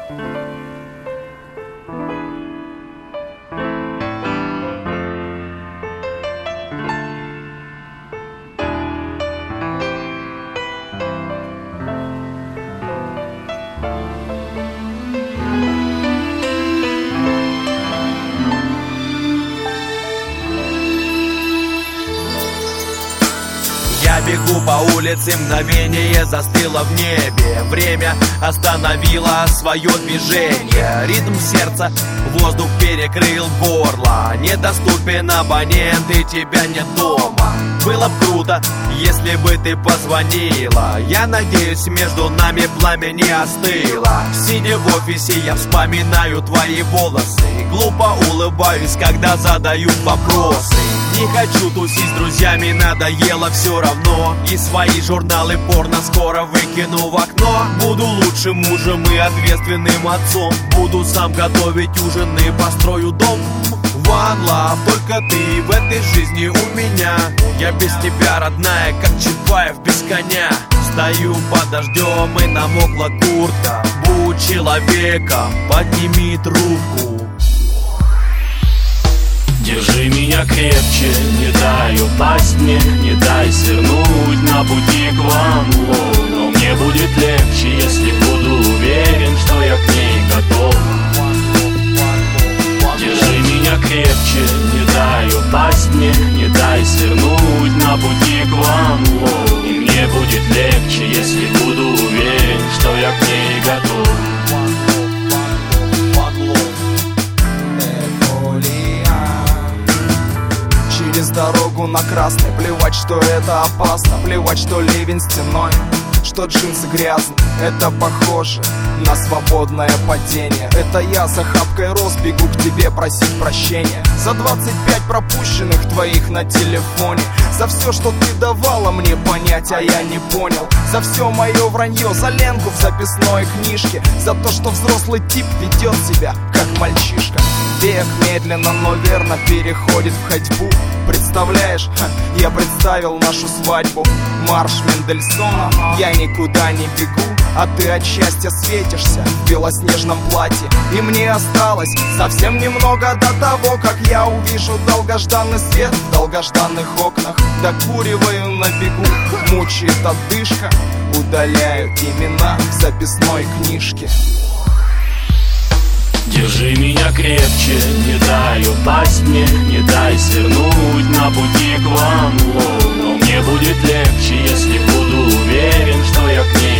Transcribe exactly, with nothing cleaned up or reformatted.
Я бегу по улице, мгновение застыло в небе. Время остановило свое движение. Ритм сердца, воздух перекрыл горло. Недоступен абонент и тебя нет дома. Было бы круто, если бы ты позвонила. Я надеюсь, между нами пламя не остыло. Сидя в офисе, я вспоминаю твои волосы. Глупо улыбаюсь, когда задают вопросы. Не хочу тусить с друзьями, надоело все равно. И свои журналы порно скоро выкину в окно. Буду лучшим мужем и ответственным отцом. Буду сам готовить ужин и построю дом. One love, только ты в этой жизни у меня. Я без тебя, родная, как Чапаев без коня. Стою под дождем и намокла куртка. Будь человеком, подними трубку. Держи меня крепче, не дай упасть мне, не дай свернуть на пути к One Love. Но мне будет легче, если буду уверен, что я к ней готов. Держи меня крепче, не дай упасть мне, не дай свернуть на пути к One Love. И мне будет легче, если буду уверен, что я к ней готов. Через дорогу на красный, плевать, что это опасно. Плевать, что ливень стеной, что джинсы грязны. Это похоже на свободное падение. Это я с охапкой роз бегу к тебе просить прощения. За двадцать пять пропущенных твоих на телефоне. За все, что ты давала мне понять, а я не понял. За все мое вранье, за ленку в записной книжке. За то, что взрослый тип ведет себя как мальчишка. Век медленно, но верно переходит в ходьбу. Представляешь, ха, я представил нашу свадьбу. Марш Мендельсона, я никуда не бегу. А ты от счастья светишься в белоснежном платье. И мне осталось совсем немного до того, как я увижу долгожданный свет в долгожданных окнах. Докуриваю на бегу, мучает одышка. Удаляю имена в записной книжке. Держи меня крепче, не дай упасть мне, не дай свернуть на пути к One Love. Но мне будет легче, если буду уверен, что я к ней